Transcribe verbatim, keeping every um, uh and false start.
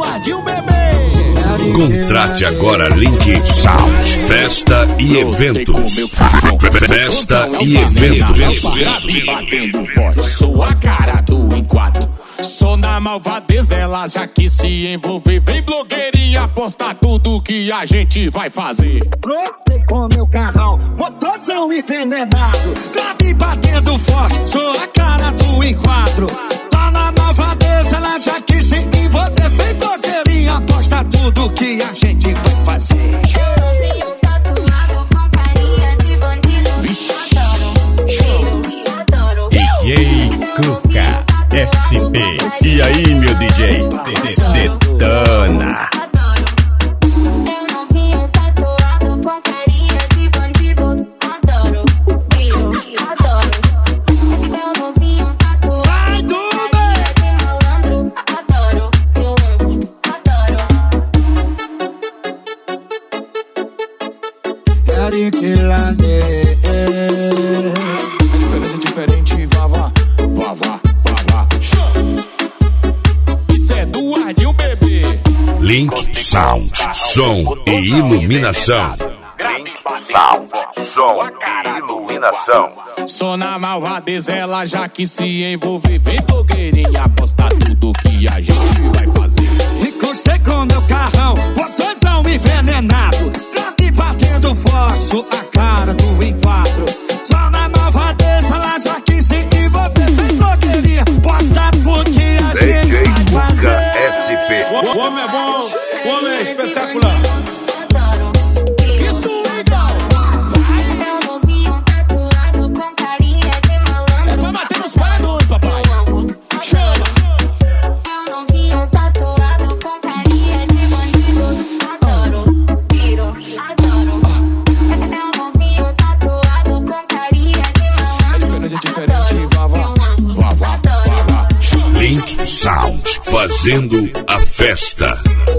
Eduardinho Bebê. Contrate agora Link Sound. Festa e eventos. Festa e eventos. Grave batendo forte, sou a cara do enquadro. Sou na malvadeza, ela já quis se envolver. Vem blogueirinha postar tudo que a gente vai fazer. Brotei com meu carrão, motorzão envenenado. Grave batendo forte, sou a cara do enquadro. Tá na malvadeza, ela já quis se envolver. Vem blogueirinha postar tudo que a gente vai fazer. Eu não vi um tatuado com carinha de bandido. Vixe. Adoro, adoro. D J Cuca S P. E aí, meu D J? Detona. Eu não vi um tatuado com carinha de bandido. Adoro, eu adoro. Eu não vi um tatuado Sai do com carinha de malandro. Adoro, eu adoro. Quero que lá É diferente, diferente, vá, vá, vá, vá, vá, vá. Isso é Eduardinho Bebê. Link Sound. Som e iluminação. Link Sound, som e iluminação. Sou na malvadeza, ela já quis se envolver. Vem blogueirinha postar tudo que a gente vai fazer. encostei com meu carrão, motorzão envenenado. Grave batendo forte, sou a cara do enquadro. Só na malvadeza, ela já quis se envolver. Vem blogueirinha, posta tudo que a D gente J vai Cuca fazer. S P. O homem é bom, o homem é espetacular. Adoro, eu adoro. Eu não vi um tatuado com carinha de malandro. É pra bater nos paradores, papai. Chama. Eu não vi um tatuado com carinha de bandido. Adoro, piro, adoro. Eu não vi um tatuado com carinha de malandro. É diferente, diferente, vá, vá, vá, vá, vá, vá. Link Sound. Fazendo a festa.